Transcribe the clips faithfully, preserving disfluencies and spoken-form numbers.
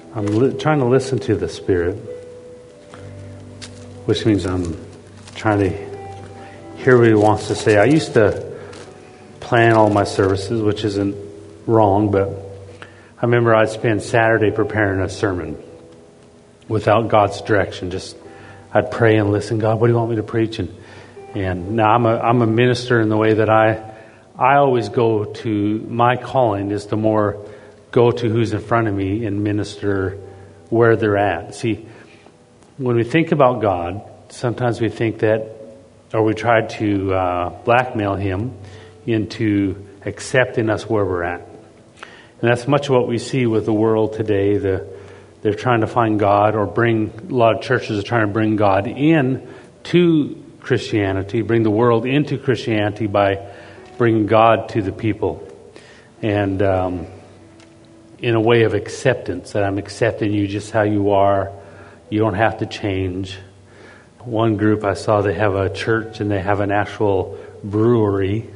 I'm li- trying to listen to the Spirit, which means I'm trying to hear what He wants to say. I used to plan all my services, which isn't wrong, but I remember I'd spend Saturday preparing a sermon without God's direction. Just I'd pray and listen. God, what do you want me to preach? And and now I'm a I'm a minister in the way that I I always go to my calling is to more go to who's in front of me and minister where they're at. See, when we think about God, sometimes we think that, or we try to uh, blackmail Him into accepting us where we're at. And that's much what we see with the world today. The, they're trying to find God, or bring, a lot of churches are trying to bring God in to Christianity, bring the world into Christianity by bringing God to the people. And um, in a way of acceptance, that I'm accepting you just how you are. You don't have to change. One group I saw, they have a church and they have an actual brewery.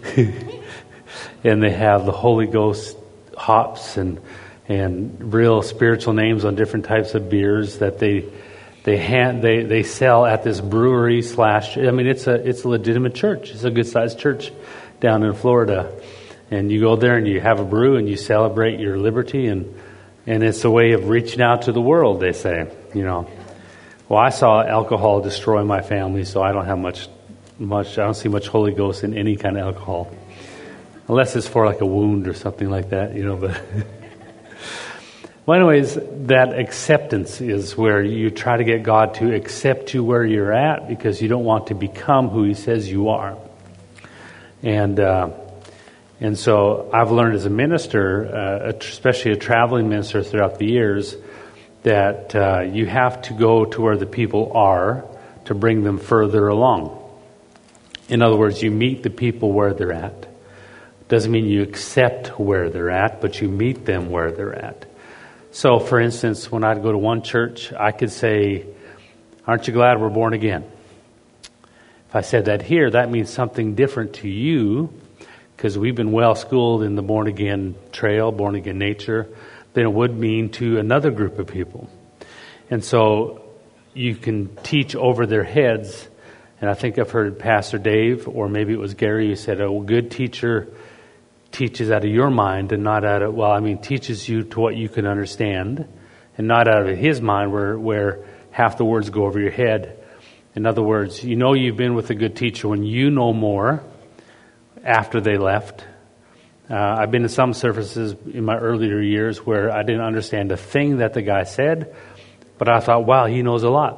And they have the Holy Ghost hops and and real spiritual names on different types of beers that they they hand they, they sell at this brewery slash. I mean, it's a it's a legitimate church. It's a good sized church down in Florida. And you go there and you have a brew and you celebrate your liberty, and and it's a way of reaching out to the world, they say, you know. Well, I saw alcohol destroy my family, so I don't have much, much, I don't see much Holy Ghost in any kind of alcohol. Unless it's for like a wound or something like that, you know. But well, anyways, that acceptance is where you try to get God to accept you where you're at, because you don't want to become who He says you are. And, uh, And so I've learned as a minister, uh, especially a traveling minister throughout the years, that uh, you have to go to where the people are to bring them further along. In other words, you meet the people where they're at. Doesn't mean you accept where they're at, but you meet them where they're at. So, for instance, when I'd go to one church, I could say, "Aren't you glad we're born again?" If I said that here, that means something different to you, because we've been well schooled in the born-again trail, born-again nature, than it would mean to another group of people. And so you can teach over their heads. And I think I've heard Pastor Dave, or maybe it was Gary, who said, a good teacher teaches out of your mind and not out of, well, I mean, teaches you to what you can understand, and not out of his mind where, where half the words go over your head. In other words, you know you've been with a good teacher when you know more after they left. Uh, I've been to some services in my earlier years where I didn't understand a thing that the guy said, but I thought, wow, he knows a lot.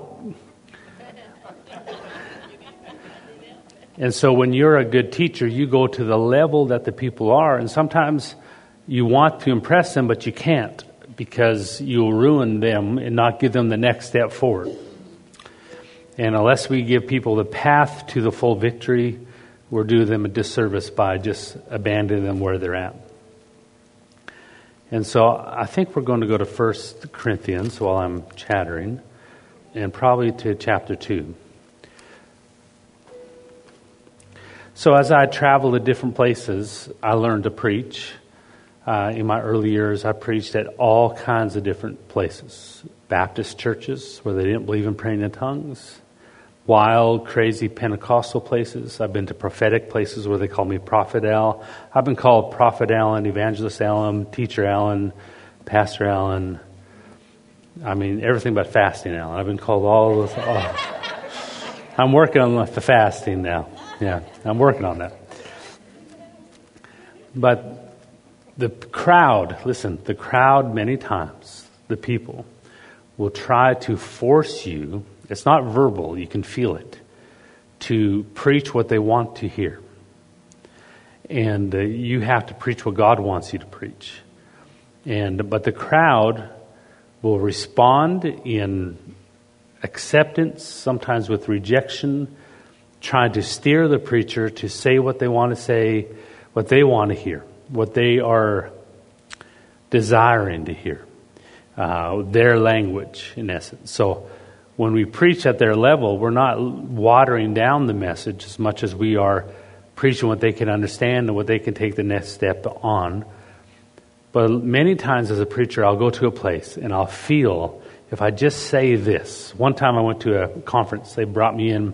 And so when you're a good teacher, you go to the level that the people are, and sometimes you want to impress them, but you can't, because you'll ruin them and not give them the next step forward. And unless we give people the path to the full victory, we're doing them a disservice by just abandoning them where they're at. And so I think we're going to go to First Corinthians while I'm chattering, and probably to chapter two. So as I travel to different places, I learned to preach. Uh, in my early years, I preached at all kinds of different places. Baptist churches where they didn't believe in praying in tongues. Wild, crazy Pentecostal places. I've been to prophetic places where they call me Prophet Al. I've been called Prophet Allen, Evangelist Allen, Teacher Allen, Pastor Allen. I mean, everything but fasting Allen. I've been called all those. All. I'm working on the fasting now. Yeah, I'm working on that. But the crowd, listen, the crowd many times, the people, will try to force you. It's not verbal, you can feel it, to preach what they want to hear. And uh, you have to preach what God wants you to preach. And but the crowd will respond in acceptance, sometimes with rejection, trying to steer the preacher to say what they want to say, what they want to hear, what they are desiring to hear, uh, their language, in essence. So when we preach at their level, we're not watering down the message as much as we are preaching what they can understand and what they can take the next step on. But many times as a preacher, I'll go to a place and I'll feel, if I just say this. One time I went to a conference. They brought me in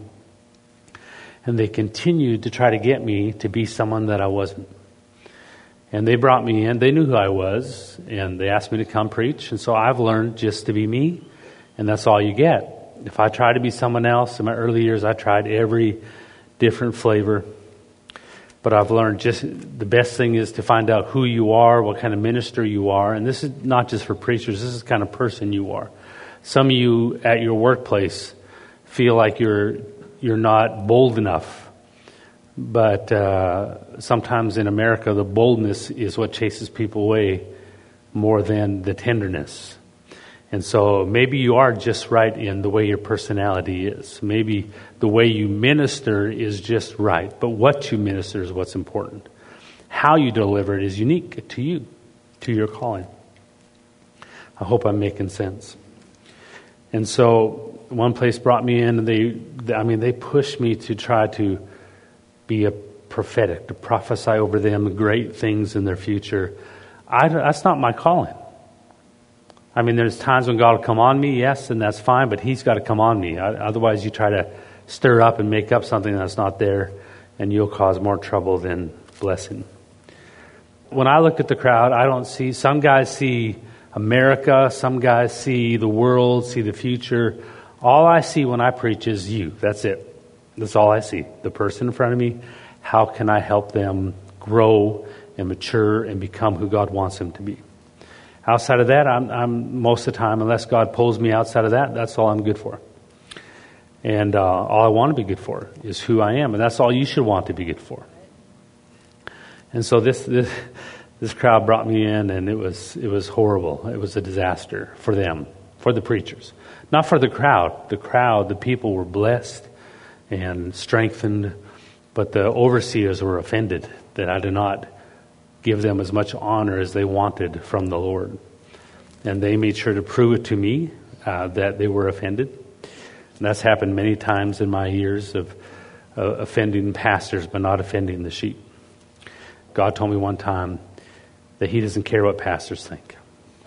and they continued to try to get me to be someone that I wasn't. And they brought me in. They knew who I was, and they asked me to come preach. And so I've learned just to be me, and that's all you get. If I try to be someone else, in my early years, I tried every different flavor. But I've learned just the best thing is to find out who you are, what kind of minister you are. And this is not just for preachers. This is the kind of person you are. Some of you at your workplace feel like you're you're not bold enough. But uh, sometimes in America, the boldness is what chases people away more than the tenderness. And so maybe you are just right in the way your personality is. Maybe the way you minister is just right. But what you minister is what's important. How you deliver it is unique to you, to your calling. I hope I'm making sense. And so one place brought me in, and they, I mean, they pushed me to try to be a prophetic, to prophesy over them great things in their future. I, that's not my calling. I mean, there's times when God will come on me, yes, and that's fine, but He's got to come on me. Otherwise, you try to stir up and make up something that's not there, and you'll cause more trouble than blessing. When I look at the crowd, I don't see, some guys see America, some guys see the world, see the future. All I see when I preach is you. That's it. That's all I see. The person in front of me, how can I help them grow and mature and become who God wants them to be? Outside of that, I'm, I'm most of the time, unless God pulls me outside of that, that's all I'm good for. And uh, all I want to be good for is who I am, and that's all you should want to be good for. And so this this this crowd brought me in, and it was it was horrible. It was a disaster for them, for the preachers, not for the crowd. The crowd, the people were blessed and strengthened, but the overseers were offended that I did not give them as much honor as they wanted from the Lord. And they made sure to prove it to me uh, that they were offended. And that's happened many times in my years of uh, offending pastors but not offending the sheep. God told me one time that He doesn't care what pastors think,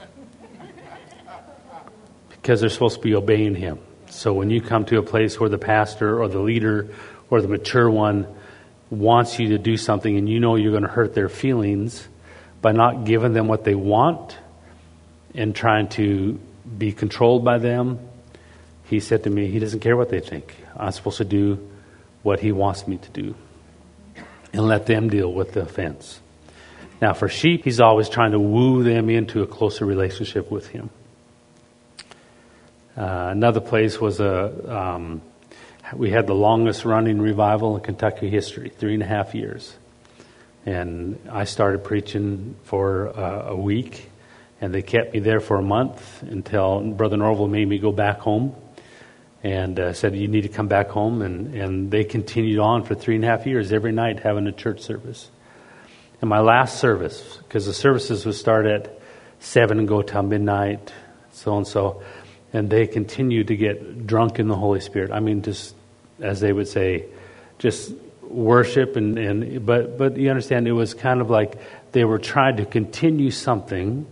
because they're supposed to be obeying Him. So when you come to a place where the pastor or the leader or the mature one wants you to do something and you know you're going to hurt their feelings by not giving them what they want and trying to be controlled by them, He said to me, He doesn't care what they think. I'm supposed to do what He wants me to do and let them deal with the offense. Now for sheep, He's always trying to woo them into a closer relationship with Him. Uh, another place was a um, we had the longest running revival in Kentucky history, three and a half years. And I started preaching for uh, a week, and they kept me there for a month until Brother Norval made me go back home and uh, said, you need to come back home. And, and they continued on for three and a half years, every night having a church service. And my last service, because the services would start at seven and go till midnight, so and so, and they continued to get drunk in the Holy Spirit. I mean, just as they would say, just worship and, and but but you understand, it was kind of like they were trying to continue something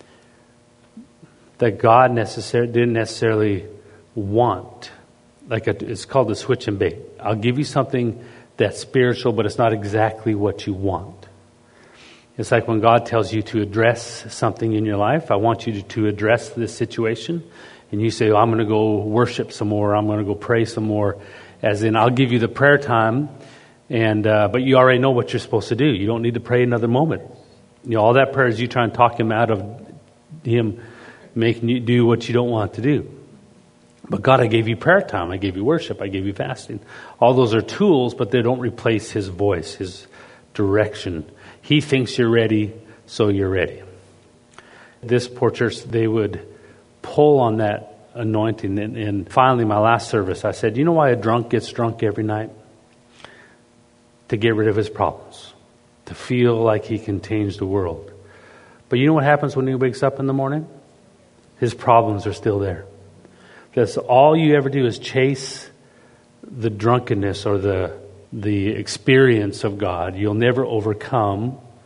that God necessarily didn't necessarily want. Like a, it's called the switch and bait. I'll give you something that's spiritual, but it's not exactly what you want. It's like when God tells you to address something in your life. I want you to, to address this situation, and you say, well, I'm going to go worship some more. I'm going to go pray some more. As in, I'll give you the prayer time, and uh, but you already know what you're supposed to do. You don't need to pray another moment. You know, all that prayer is you trying to talk Him out of Him making you do what you don't want to do. But God, I gave you prayer time. I gave you worship. I gave you fasting. All those are tools, but they don't replace His voice, His direction. He thinks you're ready, so you're ready. This poor church, they would pull on that anointing. And, and finally, my last service, I said, you know why a drunk gets drunk every night? To get rid of his problems. To feel like he can change the world. But you know what happens when he wakes up in the morning? His problems are still there. Because all you ever do is chase the drunkenness or the the experience of God. You'll never overcome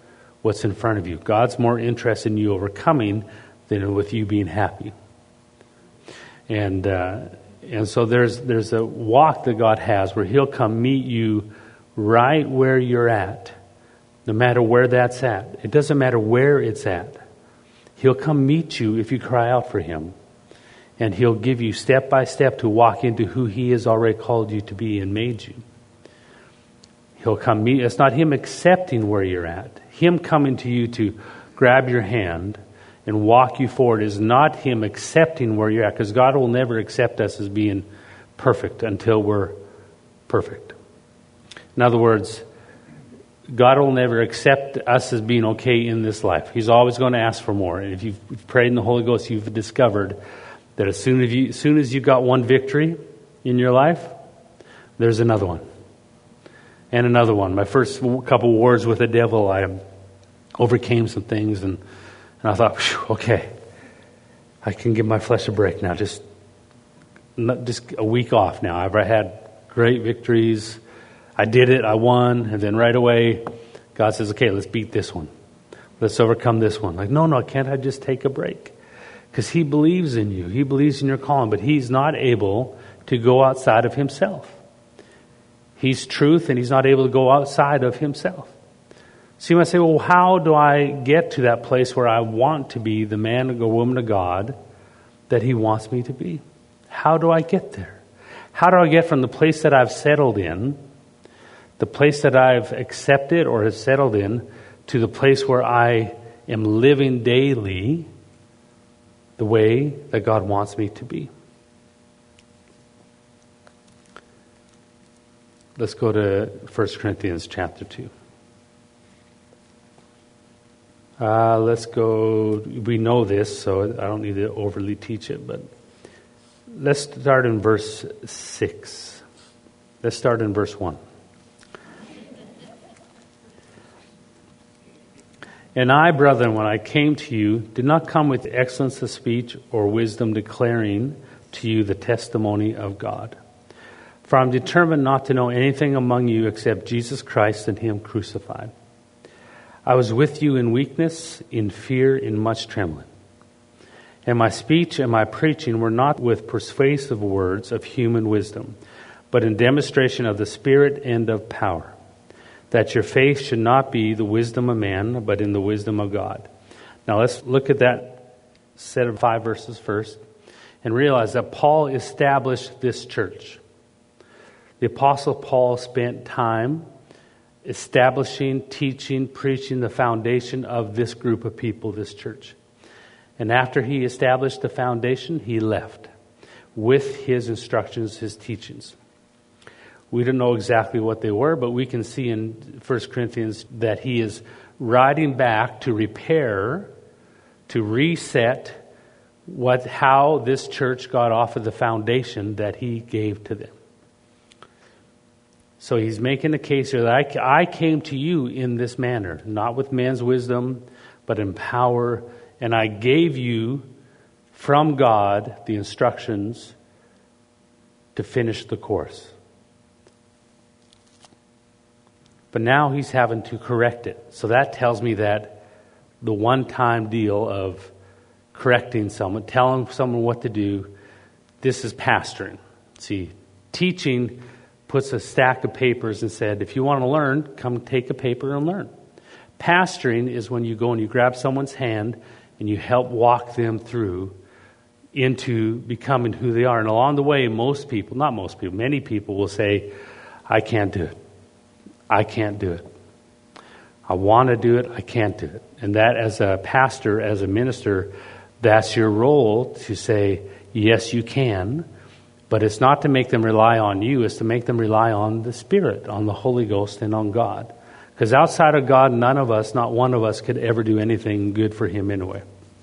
what's in front of you. God's more interested in you overcoming than with you being happy. And uh, and so there's there's a walk that God has where He'll come meet you right where you're at, no matter where that's at. It doesn't matter where it's at. He'll come meet you if you cry out for Him. And He'll give you step by step to walk into who He has already called you to be and made you. He'll come meet. It's not Him accepting where you're at. Him coming to you to grab your hand and walk you forward is not Him accepting where you're at, because God will never accept us as being perfect until we're perfect. In other words, God will never accept us as being okay in this life. He's always going to ask for more. And if you've prayed in the Holy Ghost, you've discovered that as soon as you, as soon as you got one victory in your life, there's another one. And another one. My first couple wars with the devil, I overcame some things, and, and I thought, okay, I can give my flesh a break now. Just, not, just a week off now. I've had great victories. I did it. I won. And then right away, God says, okay, let's beat this one. Let's overcome this one. Like, no, no, can't I just take a break? Because He believes in you. He believes in your calling, but He's not able to go outside of Himself. He's truth, and He's not able to go outside of Himself. So you might say, well, how do I get to that place where I want to be the man or woman of God that He wants me to be? How do I get there? How do I get from the place that I've settled in, the place that I've accepted or have settled in, to the place where I am living daily the way that God wants me to be? Let's go to First Corinthians chapter two. Uh, let's go, we know this, so I don't need to overly teach it, but let's start in verse six. Let's start in verse one. And I, brethren, when I came to you, did not come with excellence of speech or wisdom, declaring to you the testimony of God. For I am determined not to know anything among you except Jesus Christ and Him crucified. I was with you in weakness, in fear, in much trembling. And my speech and my preaching were not with persuasive words of human wisdom, but in demonstration of the Spirit and of power, that your faith should not be the wisdom of man, but in the wisdom of God. Now let's look at that set of five verses first and realize that Paul established this church. The Apostle Paul spent time establishing, teaching, preaching the foundation of this group of people, this church. And after he established the foundation, he left with his instructions, his teachings. We don't know exactly what they were, but we can see in First Corinthians that he is writing back to repair, to reset what how this church got off of the foundation that he gave to them. So he's making the case here that I, I came to you in this manner, not with man's wisdom, but in power, and I gave you from God the instructions to finish the course. But now he's having to correct it. So that tells me that the one-time deal of correcting someone, telling someone what to do, this is pastoring. See, teaching puts a stack of papers and said, if you want to learn, come take a paper and learn. Pastoring is when you go and you grab someone's hand and you help walk them through into becoming who they are. And along the way, most people, not most people, many people will say, I can't do it. I can't do it. I want to do it. I can't do it. And that, as a pastor, as a minister, that's your role to say, yes, you can. But it's not to make them rely on you. It's to make them rely on the Spirit, on the Holy Ghost, and on God. Because outside of God, none of us, not one of us, could ever do anything good for Him anyway.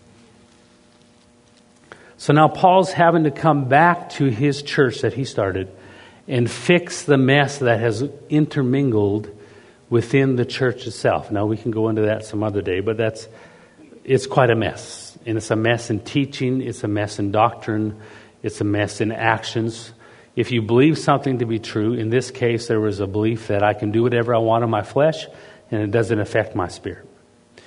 So now Paul's having to come back to his church that he started and fix the mess that has intermingled within the church itself. Now we can go into that some other day, but that's it's quite a mess. And it's a mess in teaching, it's a mess in doctrine, it's a mess in actions. If you believe something to be true, in this case there was a belief that I can do whatever I want in my flesh and it doesn't affect my spirit.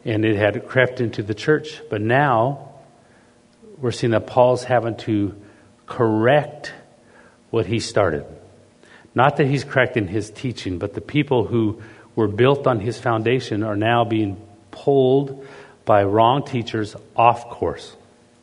and it had crept into the church. But now we're seeing that Paul's having to correct what he started. Not that he's correcting his teaching, but the people who were built on his foundation are now being pulled by wrong teachers off course.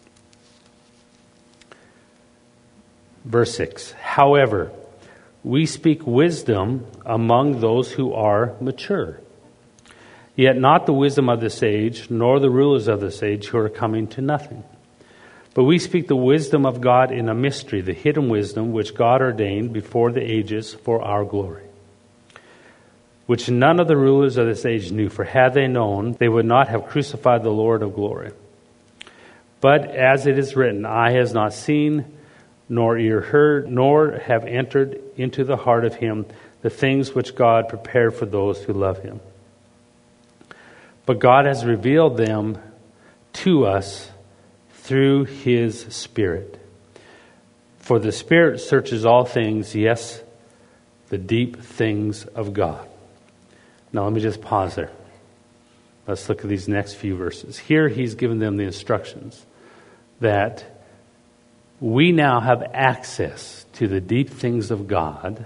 Verse six, however, we speak wisdom among those who are mature, yet not the wisdom of this age, nor the rulers of this age who are coming to nothing. But we speak the wisdom of God in a mystery, the hidden wisdom which God ordained before the ages for our glory, which none of the rulers of this age knew, for had they known, they would not have crucified the Lord of glory. But as it is written, eye has not seen, nor ear heard, nor have entered into the heart of him the things which God prepared for those who love him. But God has revealed them to us through his Spirit. For the Spirit searches all things, yes, the deep things of God. Now let me just pause there. Let's look at these next few verses. Here he's given them the instructions that we now have access to the deep things of God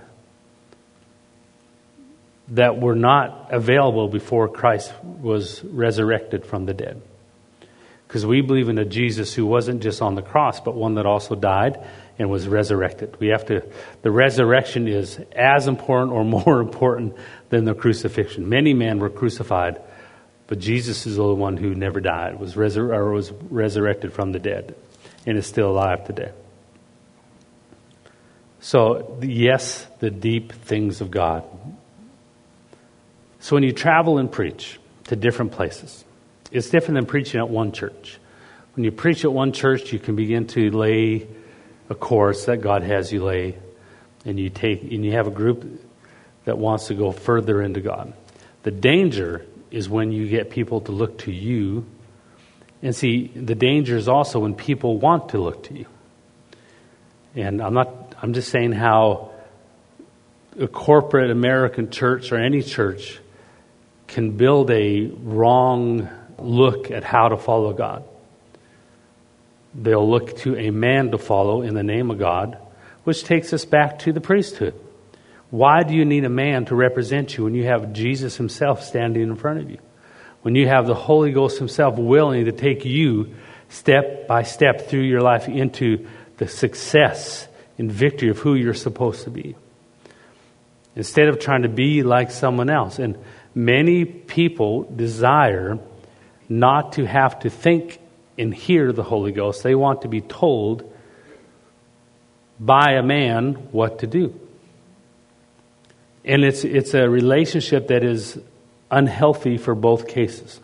that were not available before Christ was resurrected from the dead. Because we believe in a Jesus who wasn't just on the cross, but one that also died and was resurrected. We have to, the resurrection is as important or more important than the crucifixion. Many men were crucified, but Jesus is the only one who never died, was, resur- or was resurrected from the dead, and is still alive today. So, yes, the deep things of God. So when you travel and preach to different places, it's different than preaching at one church. When you preach at one church, you can begin to lay a course that God has you lay, and you take and you have a group that wants to go further into God. The danger is when you get people to look to you, and see, the danger is also when people want to look to you. And I'm not, I'm just saying how a corporate American church or any church can build a wrong look at how to follow God. They'll look to a man to follow in the name of God, which takes us back to the priesthood. Why do you need a man to represent you when you have Jesus himself standing in front of you? When you have the Holy Ghost himself willing to take you step by step through your life into the success and victory of who you're supposed to be. Instead of trying to be like someone else. And many people desire not to have to think and hear the Holy Ghost. They want to be told by a man what to do. And it's it's a relationship that is unhealthy for both cases.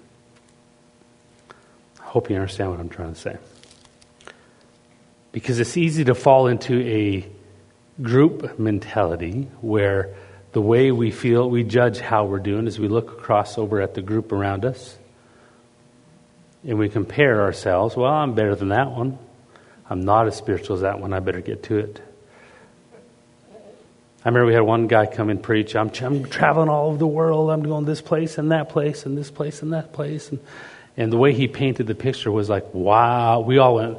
I hope you understand what I'm trying to say. Because it's easy to fall into a group mentality where the way we feel, we judge how we're doing as we look across over at the group around us. And we compare ourselves. Well, I'm better than that one. I'm not as spiritual as that one. I better get to it. I remember we had one guy come and preach. I'm, I'm traveling all over the world. I'm going this place and that place and this place and that place. And, and the way he painted the picture was like, wow. We all went,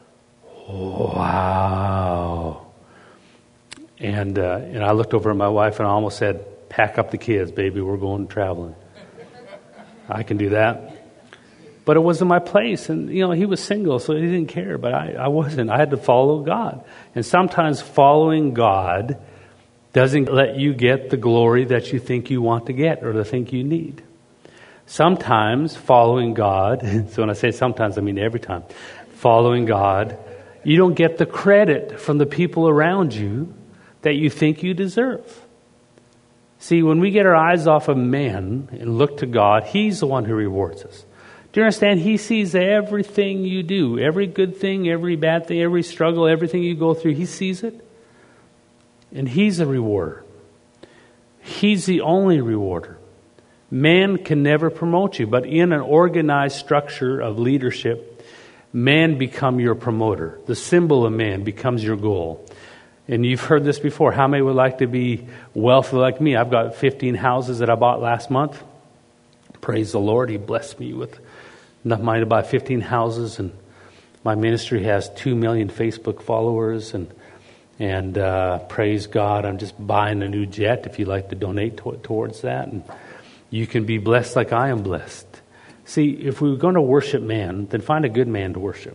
wow. And uh, and I looked over at my wife and I almost said, pack up the kids, baby. We're going traveling. I can do that. But it wasn't my place. And, you know, he was single, so he didn't care. But I, I wasn't. I had to follow God. And sometimes following God doesn't let you get the glory that you think you want to get or the think you need. Sometimes following God, so when I say sometimes, I mean every time, following God, you don't get the credit from the people around you that you think you deserve. See, when we get our eyes off of man and look to God, he's the one who rewards us. Do you understand? He sees everything you do, every good thing, every bad thing, every struggle, everything you go through. He sees it. And he's a rewarder. He's the only rewarder. Man can never promote you, but in an organized structure of leadership, man become your promoter. The symbol of man becomes your goal. And you've heard this before. How many would like to be wealthy like me? I've got fifteen houses that I bought last month. Praise the Lord. He blessed me with enough money to buy fifteen houses, and my ministry has two million Facebook followers, and and uh, praise God, I'm just buying a new jet if you'd like to donate to, towards that. And you can be blessed like I am blessed. See, if we were going to worship man, then find a good man to worship.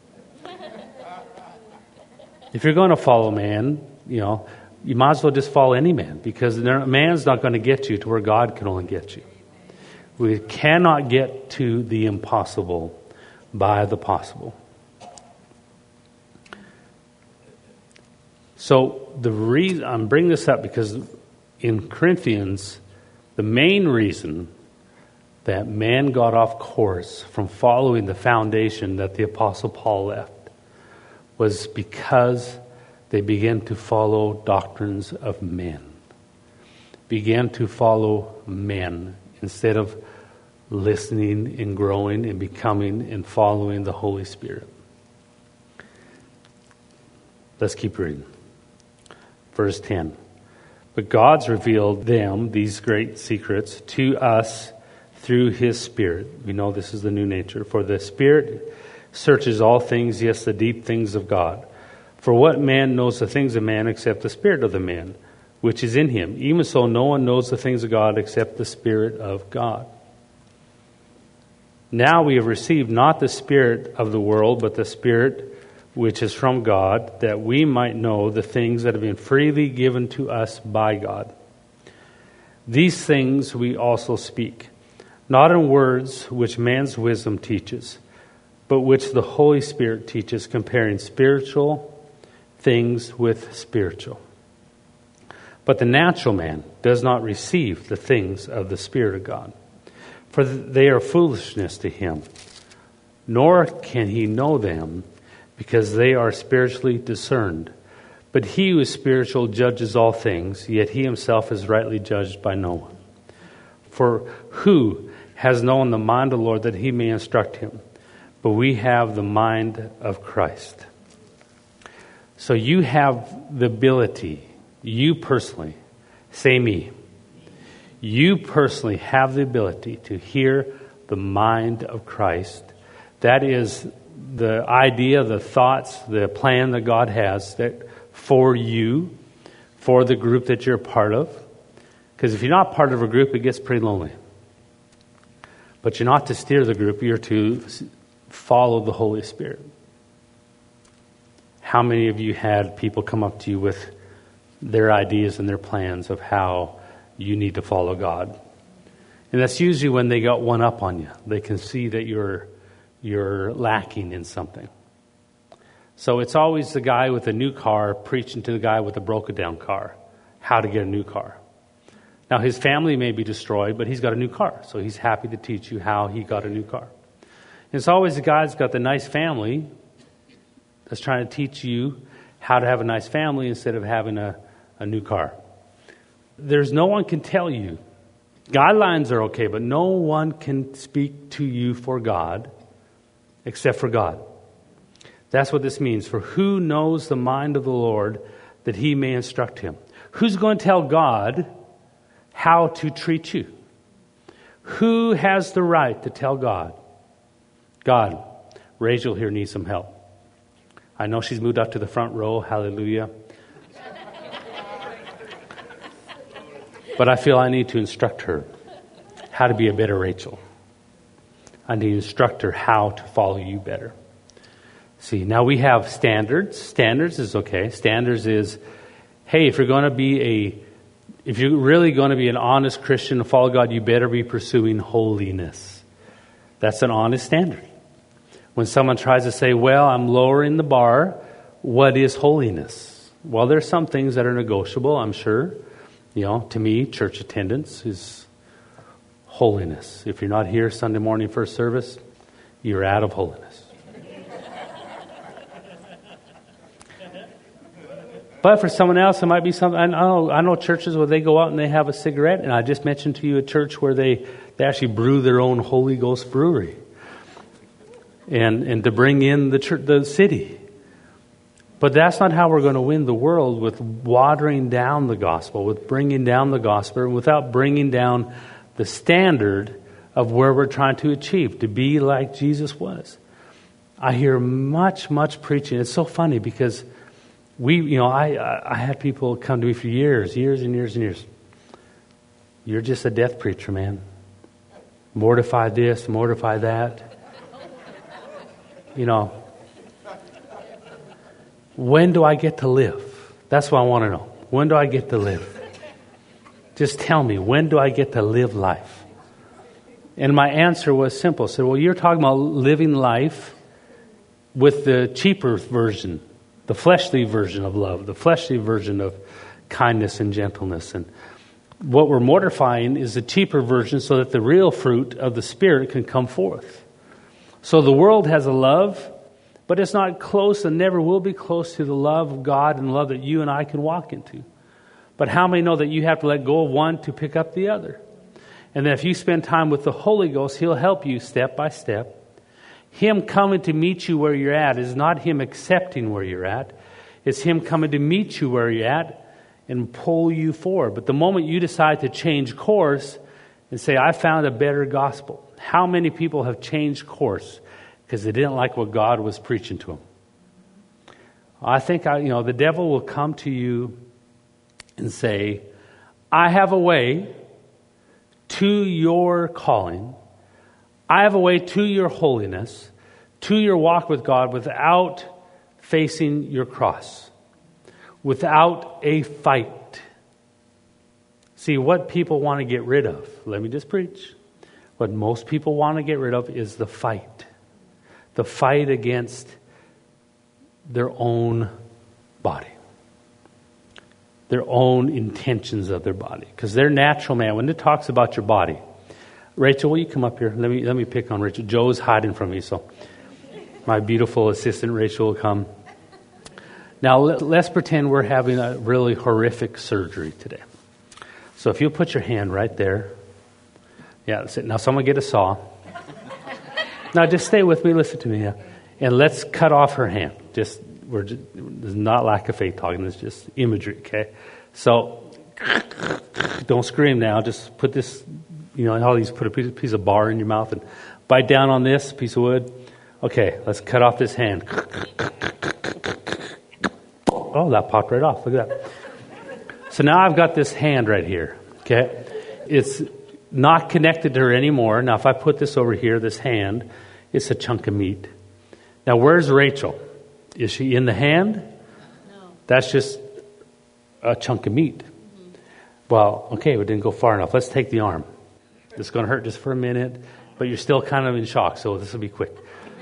If you're going to follow man, you know, you might as well just follow any man, because man's not going to get you to where God can only get you. We cannot get to the impossible by the possible. So the reason I'm bringing this up, because in Corinthians, the main reason that man got off course from following the foundation that the Apostle Paul left was because they began to follow doctrines of men. Began to follow men instead of listening and growing and becoming and following the Holy Spirit. Let's keep reading. Verse ten. But God's revealed them, these great secrets, to us through His Spirit. We know this is the new nature. For the Spirit searches all things, yes, the deep things of God. For what man knows the things of man except the Spirit of the man, which is in him? Even so, no one knows the things of God except the Spirit of God. Now we have received not the spirit of the world, but the Spirit which is from God, that we might know the things that have been freely given to us by God. These things we also speak, not in words which man's wisdom teaches, but which the Holy Spirit teaches, comparing spiritual things with spiritual. But the natural man does not receive the things of the Spirit of God, for they are foolishness to him, nor can he know them, because they are spiritually discerned. But he who is spiritual judges all things, yet he himself is rightly judged by no one. For who has known the mind of the Lord that he may instruct him? But we have the mind of Christ. So you have the ability, you personally, say me, you personally have the ability to hear the mind of Christ. That is the idea, the thoughts, the plan that God has that for you, for the group that you're part of. Because if you're not part of a group, it gets pretty lonely. But you're not to steer the group, you're to follow the Holy Spirit. How many of you had people come up to you with their ideas and their plans of how you need to follow God? And that's usually when they got one up on you. They can see that you're you're lacking in something. So it's always the guy with a new car preaching to the guy with a broken down car how to get a new car. Now his family may be destroyed, but he's got a new car, so he's happy to teach you how he got a new car. And it's always the guy that's got the nice family that's trying to teach you how to have a nice family instead of having a, a new car. There's no one can tell you. Guidelines are okay, but no one can speak to you for God except for God. That's what this means. For who knows the mind of the Lord that he may instruct him? Who's going to tell God how to treat you? Who has the right to tell God? God, Rachel here needs some help. I know she's moved up to the front row. Hallelujah. But I feel I need to instruct her how to be a better Rachel. I need to instruct her how to follow you better. See, now we have standards. Standards is okay. Standards is, hey, if you're going to be a, if you're really going to be an honest Christian and follow God, you better be pursuing holiness. That's an honest standard. When someone tries to say, well, I'm lowering the bar, what is holiness? Well, there's some things that are negotiable, I'm sure. You know, to me, church attendance is holiness. If you're not here Sunday morning first service, you're out of holiness. But for someone else, it might be something. I know, I know churches where they go out and they have a cigarette. And I just mentioned to you a church where they, they actually brew their own Holy Ghost brewery. And and to bring in the church, the city. But that's not how we're going to win the world, with watering down the gospel, with bringing down the gospel, without bringing down the standard of where we're trying to achieve, to be like Jesus was. I hear much, much preaching. It's so funny because we, you know, I, I had people come to me for years, years and years and years. You're just a death preacher, man. Mortify this, mortify that. You know, when do I get to live? That's what I want to know. When do I get to live? Just tell me, when do I get to live life? And my answer was simple. I said, well, you're talking about living life with the cheaper version, the fleshly version of love, the fleshly version of kindness and gentleness. And what we're mortifying is the cheaper version so that the real fruit of the Spirit can come forth. So the world has a love, but it's not close and never will be close to the love of God and love that you and I can walk into. But how many know that you have to let go of one to pick up the other? And that if you spend time with the Holy Ghost, He'll help you step by step. Him coming to meet you where you're at is not Him accepting where you're at. It's Him coming to meet you where you're at and pull you forward. But the moment you decide to change course and say, I found a better gospel. How many people have changed course because they didn't like what God was preaching to them? I think, I, you know, the devil will come to you and say, I have a way to your calling. I have a way to your holiness, to your walk with God without facing your cross, without a fight. See, what people want to get rid of, let me just preach. What most people want to get rid of is the fight. The fight against their own body. Their own intentions of their body. Because their natural man, when it talks about your body, Rachel, will you come up here? Let me let me pick on Rachel. Joe's hiding from me, so my beautiful assistant Rachel will come. Now, let, let's pretend we're having a really horrific surgery today. So if you'll put your hand right there. Yeah, that's it. Now someone get a saw. Now just stay with me, listen to me. Yeah. And let's cut off her hand. Just we're just, there's not lack of faith talking, it's just imagery, okay? So don't scream now, just put this, you know, how these put a piece, piece of bar in your mouth and bite down on this piece of wood. Okay, let's cut off this hand. Oh, that popped right off. Look at that. So now I've got this hand right here. Okay, it's not connected to her anymore. Now, if I put this over here, this hand, it's a chunk of meat. Now, where's Rachel? Is she in the hand? No. That's just a chunk of meat. Mm-hmm. Well, okay, we didn't go far enough. Let's take the arm. It's going to hurt just for a minute, but you're still kind of in shock, so this will be quick.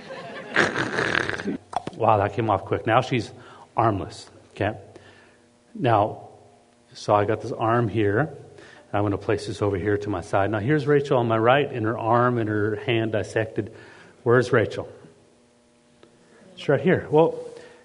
Wow, that came off quick. Now she's armless. Okay. Now, so I got this arm here. I'm going to place this over here to my side. Now here's Rachel on my right, and her arm and her hand dissected. Where's Rachel? It's right here. Well,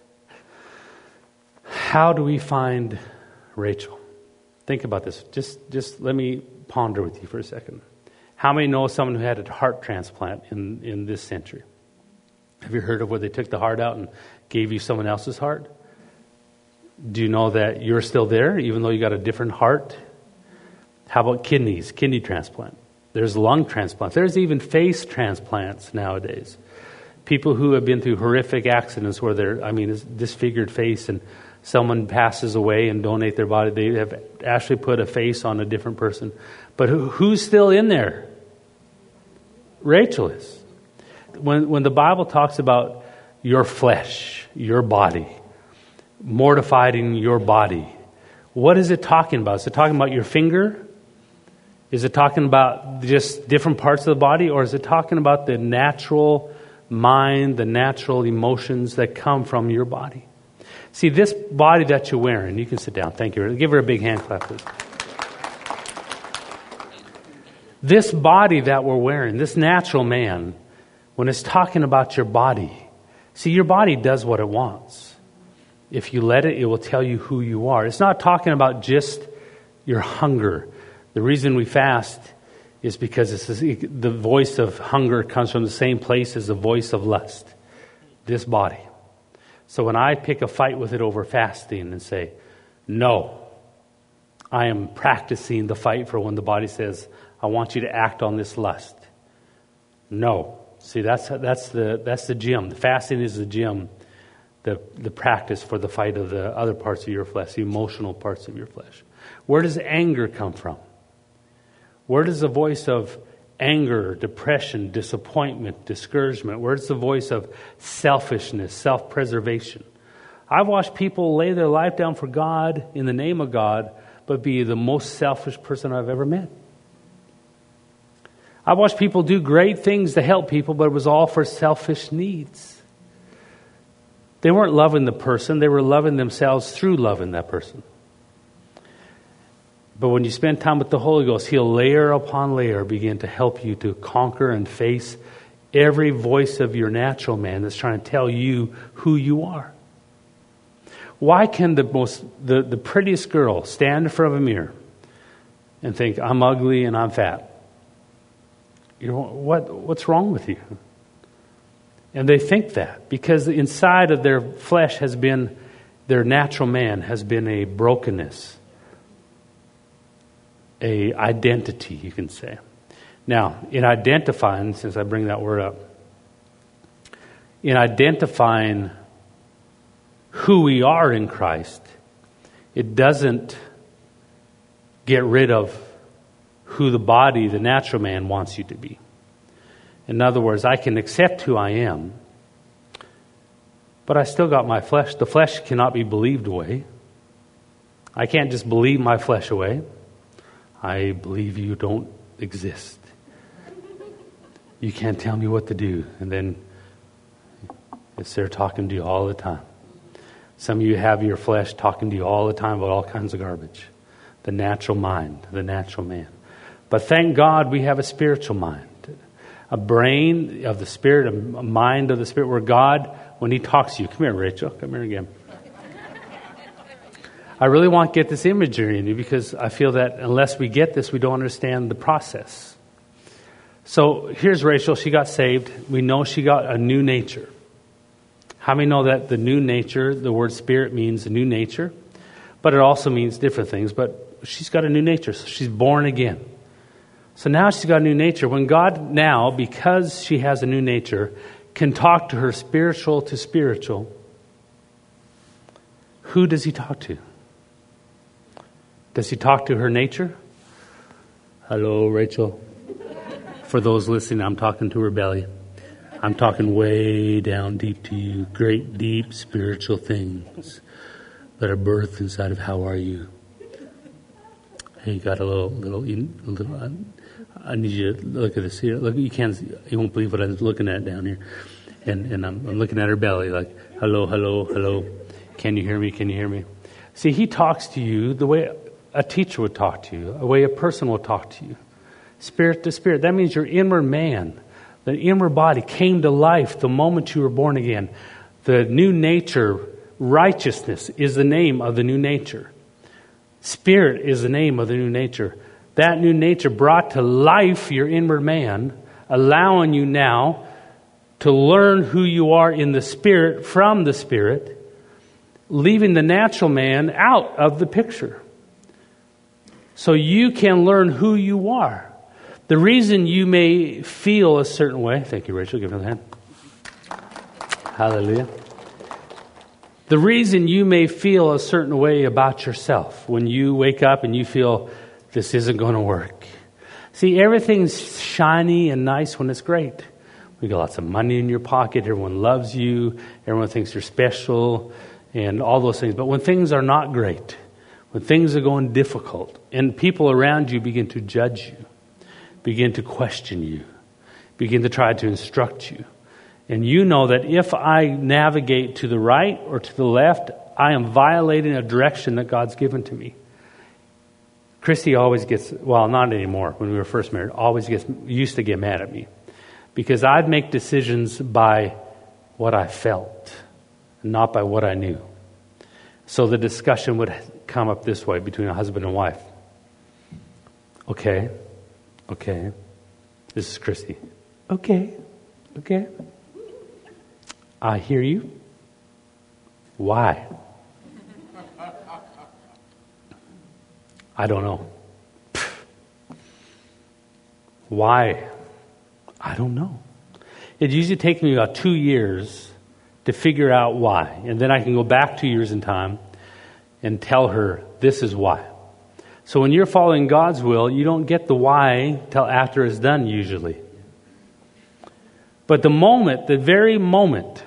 how do we find Rachel? Think about this. Just, just let me ponder with you for a second. How many know someone who had a heart transplant in, in this century? Have you heard of where they took the heart out and gave you someone else's heart? Do you know that you're still there, even though you got a different heart? How about kidneys, kidney transplant? There's lung transplants. There's even face transplants nowadays. People who have been through horrific accidents where they're, I mean, it's disfigured face and someone passes away and donate their body. They have actually put a face on a different person. But who, who's still in there? Rachel is. When, when the Bible talks about your flesh, your body, mortifying your body, what is it talking about? Is it talking about your finger? Is it talking about just different parts of the body? Or is it talking about the natural mind, the natural emotions that come from your body? See, this body that you're wearing, you can sit down. Thank you. Give her a big hand clap, please. This body that we're wearing, this natural man, when it's talking about your body, see, your body does what it wants. If you let it, it will tell you who you are. It's not talking about just your hunger. The reason we fast is because it's the voice of hunger comes from the same place as the voice of lust, this body. So when I pick a fight with it over fasting and say, no, I am practicing the fight for when the body says, I want you to act on this lust. No. See, that's that's the that's the gym. The fasting is the gym, the the practice for the fight of the other parts of your flesh, the emotional parts of your flesh. Where does anger come from? Where does the voice of anger, depression, disappointment, discouragement, where's the voice of selfishness, self-preservation? I've watched people lay their life down for God in the name of God, but be the most selfish person I've ever met. I've watched people do great things to help people, but it was all for selfish needs. They weren't loving the person, they were loving themselves through loving that person. But when you spend time with the Holy Ghost, He'll layer upon layer begin to help you to conquer and face every voice of your natural man that's trying to tell you who you are. Why can the most the, the prettiest girl stand in front of a mirror and think, I'm ugly and I'm fat? You know, what what's wrong with you? And they think that because inside of their flesh has been, their natural man has been a brokenness, a identity, you can say. Now, in identifying, since I bring that word up, in identifying who we are in Christ, it doesn't get rid of who the body, the natural man, wants you to be. In other words, I can accept who I am, but I still got my flesh. The flesh cannot be believed away. I can't just believe my flesh away. I believe you don't exist. You can't tell me what to do. And then it's there talking to you all the time. Some of you have your flesh talking to you all the time about all kinds of garbage. The natural mind, the natural man. But thank God we have a spiritual mind. A brain of the Spirit, a mind of the Spirit, where God, when He talks to you, come here, Rachel, come here again. I really want to get this imagery in you because I feel that unless we get this, we don't understand the process. So here's Rachel. She got saved. We know she got a new nature. How many know that the new nature, the word spirit means a new nature, but it also means different things. But she's got a new nature. So she's born again. So now she's got a new nature. When God now, because she has a new nature, can talk to her spiritual to spiritual, who does He talk to? Does He talk to her nature? Hello, Rachel. For those listening, I'm talking to her belly. I'm talking way down deep to you. Great, deep spiritual things that are birthed inside of how are you? Hey, you got a little, little, a little. I need you to look at this here. Look, you can't. You won't believe what I was looking at down here, and and I'm, I'm looking at her belly, like, hello, hello, hello. Can you hear me? Can you hear me? See, He talks to you the way a teacher would talk to you, the way a person will talk to you, spirit to spirit. That means your inward man, the inward body, came to life the moment you were born again. The new nature, righteousness, is the name of the new nature. Spirit is the name of the new nature. That new nature brought to life your inward man, allowing you now to learn who you are in the Spirit from the Spirit, leaving the natural man out of the picture. So you can learn who you are. The reason you may feel a certain way, thank you, Rachel, give her the hand. Hallelujah. The reason you may feel a certain way about yourself when you wake up and you feel this isn't going to work. See, everything's shiny and nice when it's great. We got lots of money in your pocket. Everyone loves you. Everyone thinks you're special and all those things. But when things are not great, when things are going difficult and people around you begin to judge you, begin to question you, begin to try to instruct you, and you know that if I navigate to the right or to the left, I am violating a direction that God's given to me. Christy always gets, well, not anymore, when we were first married, always gets, used to get mad at me. Because I'd make decisions by what I felt, not by what I knew. So the discussion would come up this way between a husband and wife. Okay, okay, this is Christy. Okay, okay. I hear you. Why? I don't know. Why? I don't know. It usually takes me about two years to figure out why. And then I can go back two years in time and tell her, this is why. So when you're following God's will, you don't get the why till after it's done usually. But the moment, the very moment,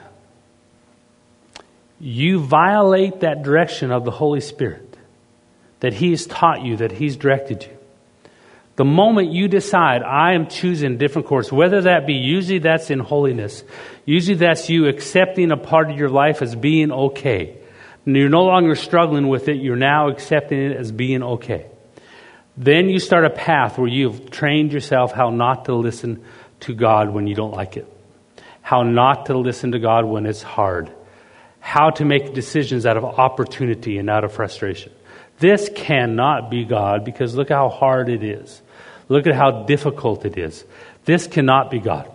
you violate that direction of the Holy Spirit, that He's taught you, that He's directed you. The moment you decide, I am choosing a different course, whether that be, usually that's in holiness. Usually that's you accepting a part of your life as being okay. And you're no longer struggling with it, you're now accepting it as being okay. Then you start a path where you've trained yourself how not to listen to God when you don't like it. How not to listen to God when it's hard. How to make decisions out of opportunity and out of frustration. This cannot be God, because look how hard it is. Look at how difficult it is. This cannot be God.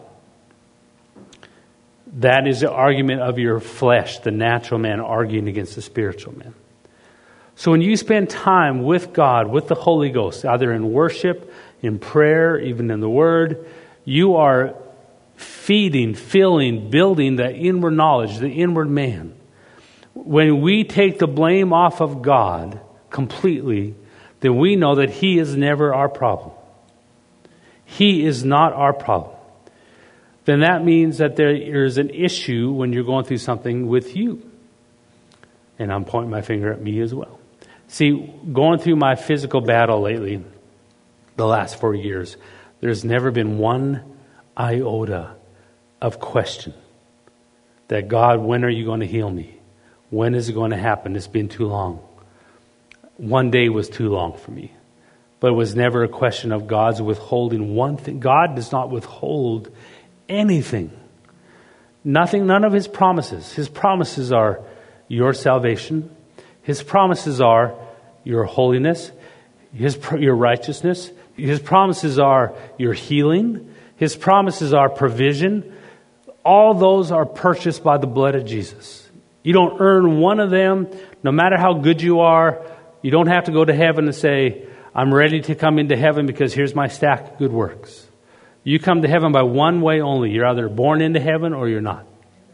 That is the argument of your flesh, the natural man arguing against the spiritual man. So when you spend time with God, with the Holy Ghost, either in worship, in prayer, even in the Word, you are feeding, filling, building the inward knowledge, the inward man. When we take the blame off of God completely, then we know that He is never our problem. He is not our problem. Then that means that there is an issue when you're going through something with you. And I'm pointing my finger at me as well. See, going through my physical battle lately, the last four years, there's never been one iota of question that, God, when are you going to heal me? When is it going to happen? It's been too long. One day was too long for me. But it was never a question of God's withholding one thing. God does not withhold anything. Nothing, none of His promises. His promises are your salvation. His promises are your holiness, His your righteousness. His promises are your healing. His promises are provision. All those are purchased by the blood of Jesus. You don't earn one of them, no matter how good you are. You don't have to go to heaven and say, I'm ready to come into heaven because here's my stack of good works. You come to heaven by one way only. You're either born into heaven or you're not.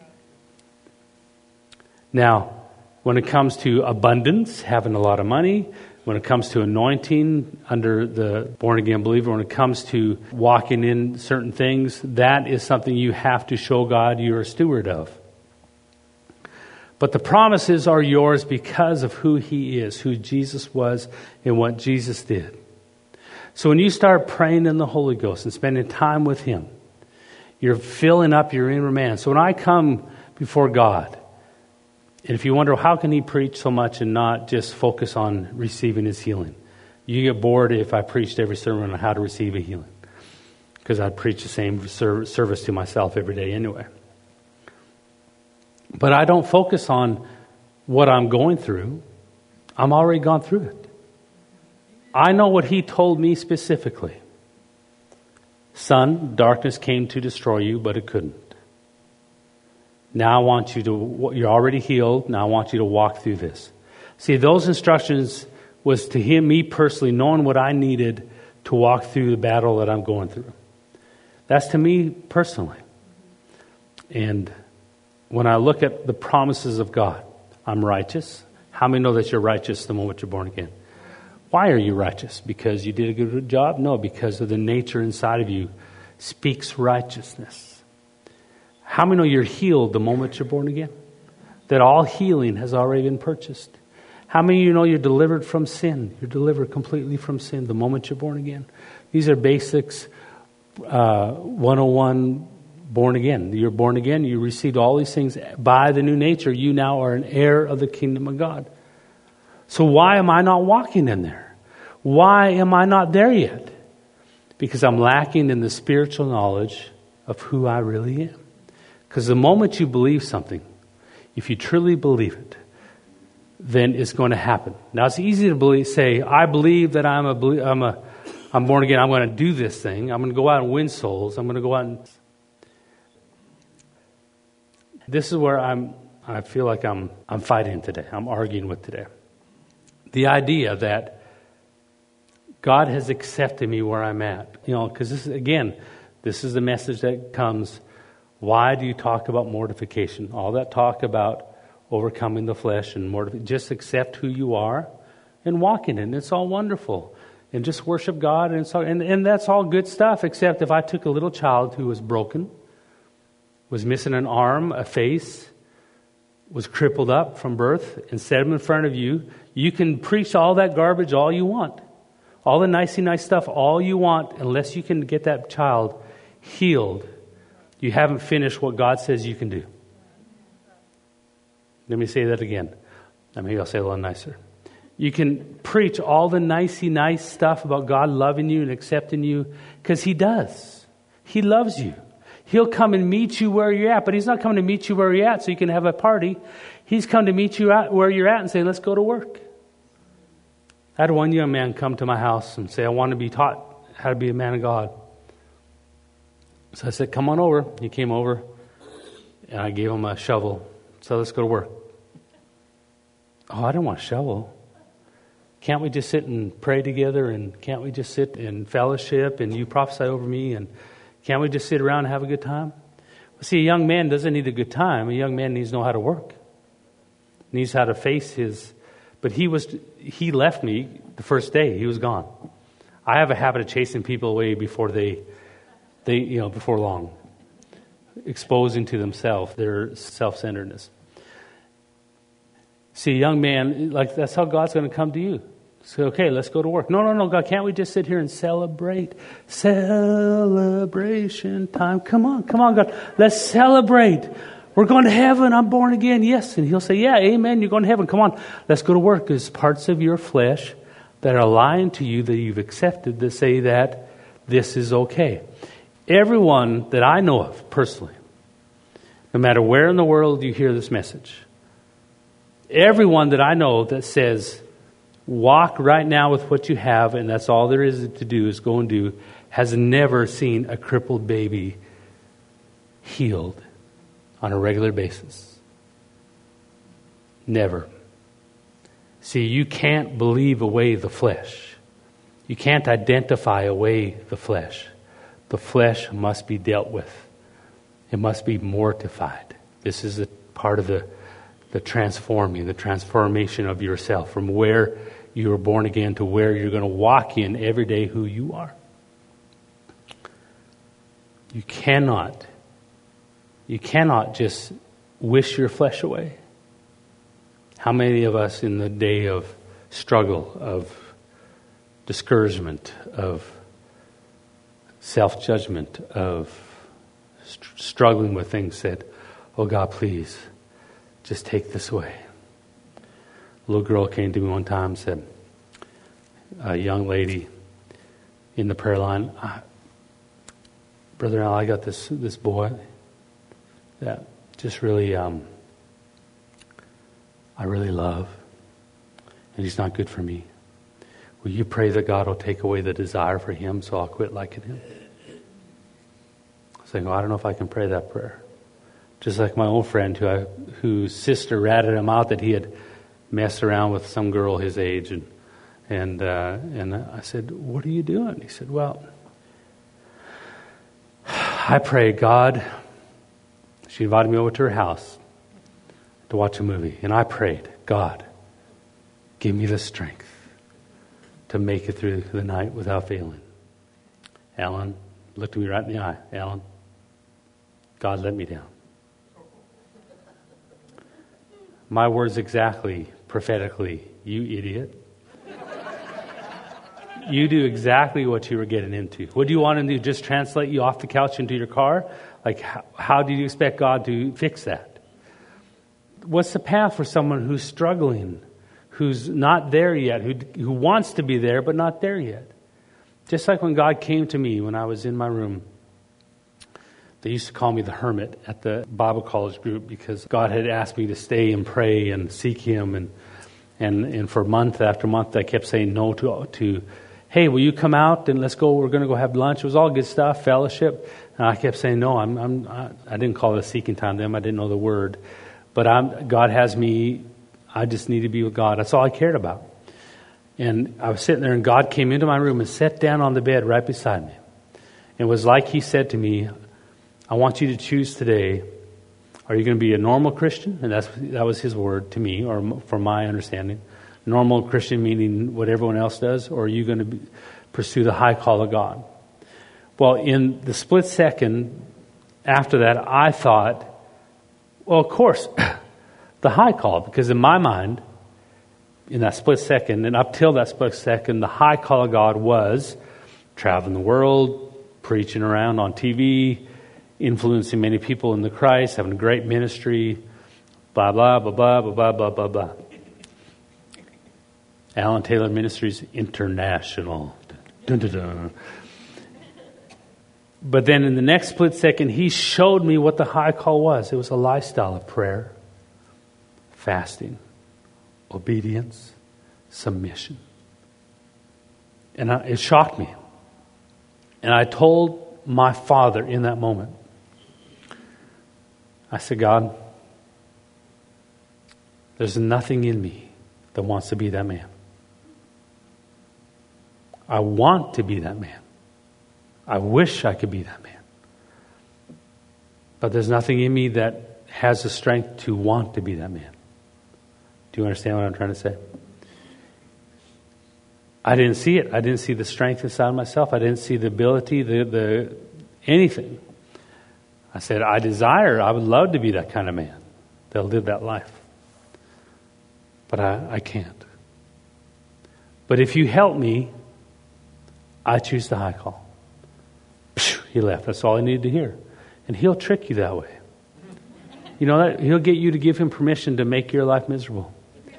Now, when it comes to abundance, having a lot of money, when it comes to anointing under the born-again believer, when it comes to walking in certain things, that is something you have to show God you're a steward of. But the promises are yours because of who He is, who Jesus was, and what Jesus did. So when you start praying in the Holy Ghost and spending time with Him, you're filling up your inner man. So when I come before God, and if you wonder, how can He preach so much and not just focus on receiving His healing? You get bored if I preached every sermon on how to receive a healing, because I'd preach the same service to myself every day anyway. But I don't focus on what I'm going through. I'm already gone through it. I know what He told me specifically. Son, darkness came to destroy you, but it couldn't. Now I want you to, you're already healed. Now I want you to walk through this. See, those instructions was to him, me personally, knowing what I needed to walk through the battle that I'm going through. That's to me personally. And when I look at the promises of God, I'm righteous. How many know that you're righteous the moment you're born again? Why are you righteous? Because you did a good job? No, because of the nature inside of you speaks righteousness. How many know you're healed the moment you're born again? That all healing has already been purchased. How many of you know you're delivered from sin? You're delivered completely from sin the moment you're born again. These are basics, uh, one oh one born again. You're born again. You received all these things by the new nature. You now are an heir of the kingdom of God. So why am I not walking in there? Why am I not there yet? Because I'm lacking in the spiritual knowledge of who I really am. Because the moment you believe something, if you truly believe it, then it's going to happen. Now it's easy to believe, say, I believe that I'm a, I'm a, I'm born again. I'm going to do this thing. I'm going to go out and win souls. I'm going to go out and. This is where I'm. I feel like I'm. I'm fighting today. I'm arguing with today. The idea that God has accepted me where I'm at, you know, because this is again. This is the message that comes. Why do you talk about mortification? All that talk about overcoming the flesh and mortification. Just accept who you are and walk in it. And it's all wonderful. And just worship God. And, so, and, and that's all good stuff, except if I took a little child who was broken, was missing an arm, a face, was crippled up from birth, and set him in front of you, you can preach all that garbage all you want. All the nicey nice stuff all you want, unless you can get that child healed. You haven't finished what God says you can do. Let me say that again. Maybe I'll say it a little nicer. You can preach all the nicey nice stuff about God loving you and accepting you, because He does. He loves you. He'll come and meet you where you're at, but He's not coming to meet you where you're at so you can have a party. He's come to meet you at where you're at and say, let's go to work. I had one young man come to my house and say, I want to be taught how to be a man of God. So I said, come on over. He came over, and I gave him a shovel. So let's go to work. Oh, I don't want a shovel. Can't we just sit and pray together, and can't we just sit in fellowship, and you prophesy over me, and can't we just sit around and have a good time? Well, see, a young man doesn't need a good time. A young man needs to know how to work. Needs how to face his... But he was he left me the first day. He was gone. I have a habit of chasing people away before they... They, you know, before long, exposing to themselves their self-centeredness. See, a young man, like that's how God's going to come to you. Say, okay, let's go to work. No, no, no, God, can't we just sit here and celebrate? Celebration time. Come on, come on, God, let's celebrate. We're going to heaven. I'm born again. Yes, and He'll say, yeah, amen. You're going to heaven. Come on, let's go to work. There's parts of your flesh that are lying to you that you've accepted to say that this is okay. Everyone that I know of personally, no matter where in the world you hear this message, everyone that I know that says, walk right now with what you have and that's all there is to do is go and do, has never seen a crippled baby healed on a regular basis. Never. See, you can't believe away the flesh. You can't identify away the flesh. The flesh must be dealt with. It must be mortified. This is a part of the, the transforming, the transformation of yourself from where you were born again to where you're going to walk in every day who you are. You cannot, you cannot just wish your flesh away. How many of us in the day of struggle, of discouragement, of self-judgment, of st- struggling with things said, oh God, please, just take this away. A little girl came to me one time and said, a young lady in the prayer line, Brother Al, I got this this boy that just really, um, I really love, and he's not good for me. Will you pray that God will take away the desire for him so I'll quit liking him? I was saying, well, I don't know if I can pray that prayer. Just like my old friend who I, whose sister ratted him out that he had messed around with some girl his age. And and uh, and I said, what are you doing? He said, well, I pray, God. She invited me over to her house to watch a movie. And I prayed, God, give me the strength to make it through the night without failing. Alan looked at me right in the eye. Alan, God let me down. My words exactly, prophetically, you idiot. You do exactly what you were getting into. What do you want him to do? Just translate you off the couch into your car? Like, how, how do you expect God to fix that? What's the path for someone who's struggling, who's not there yet, who who wants to be there but not there yet? Just like when God came to me when I was in my room. They used to call me the hermit at the Bible college group because God had asked me to stay and pray and seek Him. And and, and for month after month, I kept saying no to, to, hey, will you come out and let's go, we're going to go have lunch. It was all good stuff, fellowship. And I kept saying, no, I'm, I'm, I, I didn't call it a seeking time then. I didn't know the word. But I'm, God has me, I just need to be with God. That's all I cared about. And I was sitting there and God came into my room and sat down on the bed right beside me. It was like he said to me, I want you to choose today. Are you going to be a normal Christian? And that's that was his word to me, or from my understanding. Normal Christian meaning what everyone else does, or are you going to be, pursue the high call of God? Well, in the split second after that, I thought, well, of course, the high call, because in my mind, in that split second, and up till that split second, the high call of God was traveling the world, preaching around on T V, influencing many people in the Christ, having a great ministry, blah, blah, blah, blah, blah, blah, blah, blah, blah. Alan Taylor Ministries International. Dun, dun, dun. But then in the next split second, he showed me what the high call was. It was a lifestyle of prayer, fasting, obedience, submission. And I, it shocked me. And I told my Father in that moment, I said, God, there's nothing in me that wants to be that man. I want to be that man. I wish I could be that man. But there's nothing in me that has the strength to want to be that man. Do you understand what I'm trying to say? I didn't see it. I didn't see the strength inside myself. I didn't see the ability, the the anything. I said, I desire, I would love to be that kind of man that'll live that life. But I, I can't. But if you help me, I choose the high call. He left. That's all I needed to hear. And he'll trick you that way. You know that? He'll get you to give him permission to make your life miserable.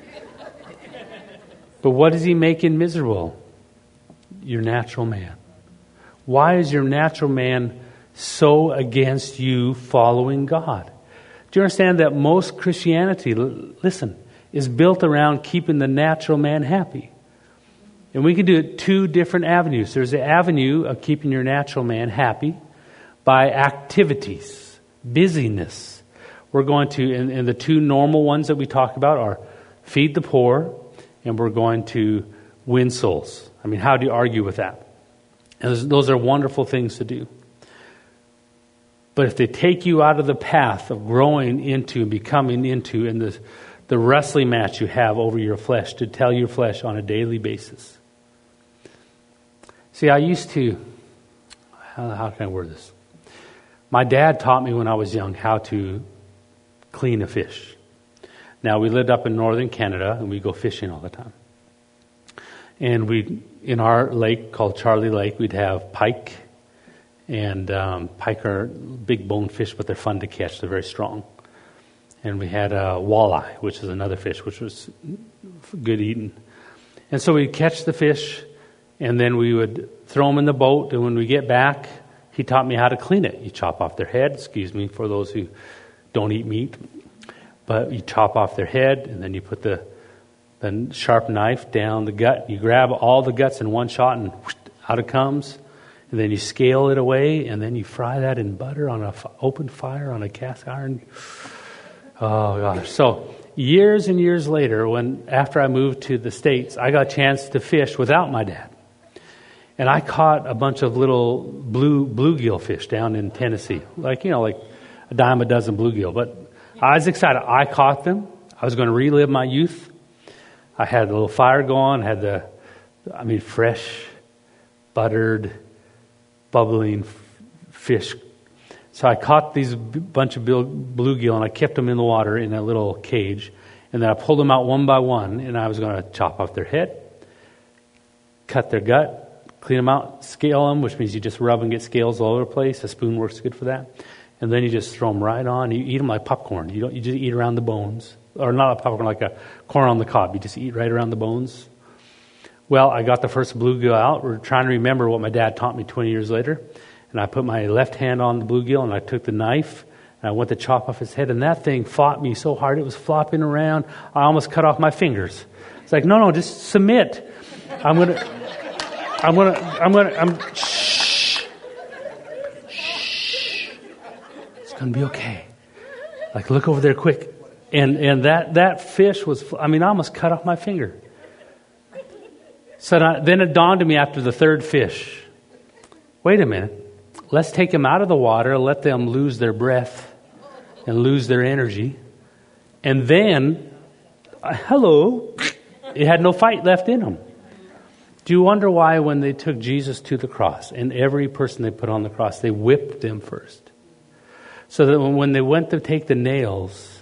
But what does he make in miserable? Your natural man. Why is your natural man so against you following God? Do you understand that most Christianity, listen, is built around keeping the natural man happy? And we can do it two different avenues. There's the avenue of keeping your natural man happy by activities, busyness. We're going to, and, and the two normal ones that we talk about are feed the poor, and we're going to win souls. I mean, how do you argue with that? And those, those are wonderful things to do. But if they take you out of the path of growing into and becoming into and the, the wrestling match you have over your flesh, to tell your flesh on a daily basis. See, I used to, how, how can I word this? My dad taught me when I was young how to clean a fish. Now, we lived up in northern Canada, and we go fishing all the time. And we, in our lake called Charlie Lake, we'd have pike. And um, pike are big bone fish, but they're fun to catch. They're very strong. And we had a walleye, which is another fish, which was good eating. And so we'd catch the fish, and then we would throw them in the boat. And when we get back, he taught me how to clean it. You chop off their head, excuse me for those who don't eat meat. But you chop off their head, and then you put the, the sharp knife down the gut. You grab all the guts in one shot, and whoosh, out it comes. And then you scale it away, and then you fry that in butter on an f- open fire on a cast iron. Oh, gosh. So years and years later, when after I moved to the States, I got a chance to fish without my dad. And I caught a bunch of little blue bluegill fish down in Tennessee. Like, you know, like a dime a dozen bluegill. But I was excited. I caught them. I was going to relive my youth. I had a little fire going, had the, I mean, fresh, buttered, bubbling f- fish. So I caught these b- bunch of bluegill, and I kept them in the water in a little cage. And then I pulled them out one by one, and I was going to chop off their head, cut their gut, clean them out, scale them, which means you just rub and get scales all over the place. A spoon works good for that. And then you just throw them right on. You eat them like popcorn. You don't. You just eat around the bones. Or not like popcorn, like a corn on the cob. You just eat right around the bones. Well, I got the first bluegill out. We're trying to remember what my dad taught me twenty years later. And I put my left hand on the bluegill, and I took the knife, and I went to chop off his head. And that thing fought me so hard. It was flopping around. I almost cut off my fingers. It's like, no, no, just submit. I'm going to... I'm gonna, I'm gonna, I'm, shh, shh, it's gonna be okay. Like, look over there quick. And, and that, that fish was, I mean, I almost cut off my finger. So I, then it dawned on me after the third fish. Wait a minute. let's take them out of the water, let them lose their breath and lose their energy. And then, uh, hello, it had no fight left in them. Do you wonder why when they took Jesus to the cross, and every person they put on the cross, they whipped them first? So that when they went to take the nails